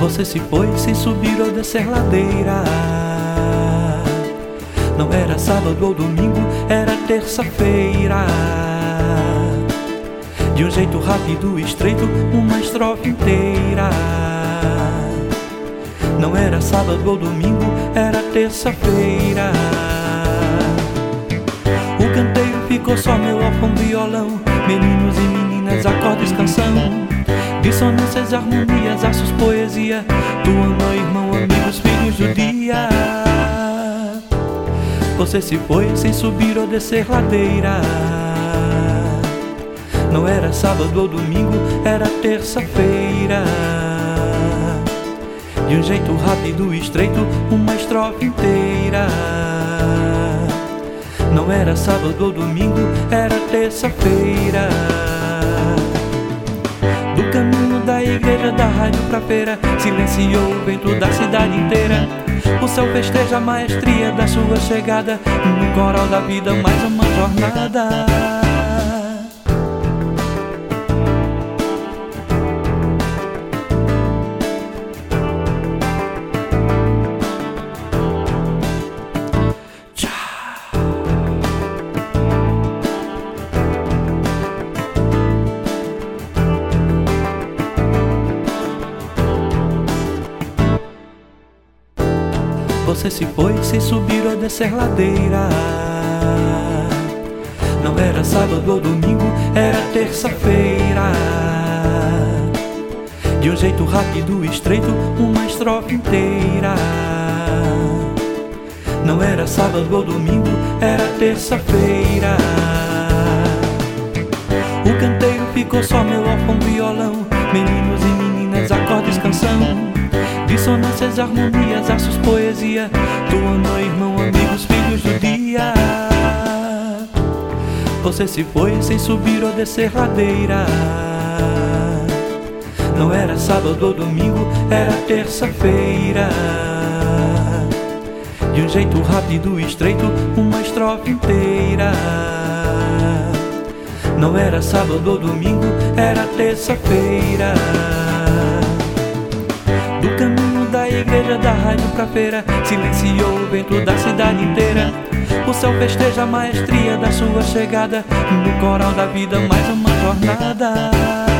Você se foi sem subir ou descer ladeira. Não era sábado ou domingo, era terça-feira. De um jeito rápido e estreito, uma estrofe inteira. Não era sábado ou domingo, era terça-feira. O canteiro ficou só meu órfão violão, meninos e meninas, acordes, canção, dissonâncias, harmonias, assos, poesia, tu, meu irmão, amigos, filhos do dia. Você se foi sem subir ou descer ladeira. Não era sábado ou domingo, era terça-feira. De um jeito rápido e estreito, uma estrofe inteira. Não era sábado ou domingo, era terça-feira. Do caminho da igreja, da rádio pra feira, silenciou o vento da cidade inteira. O céu festeja a maestria da sua chegada, no coral da vida mais uma jornada. Você se foi sem subir ou descer ladeira. Não era sábado ou domingo, era terça-feira. De um jeito rápido e estreito, uma estrofe inteira. Não era sábado ou domingo, era terça-feira. O canteiro ficou só meu órfão violão, meninos e meninas, acordes, canção, dissonâncias, harmonias, assos, poesia, tu, meu irmão, amigos, filhos do dia. Você se foi sem subir ou descer ladeira. Não era sábado ou domingo, era terça-feira. De um jeito rápido e estreito, uma estrofe inteira. Não era sábado ou domingo, era terça-feira. Do caminho da igreja, da rádio pra feira, silenciou o vento da cidade inteira. O céu festeja a maestria da sua chegada, no coral da vida mais uma jornada.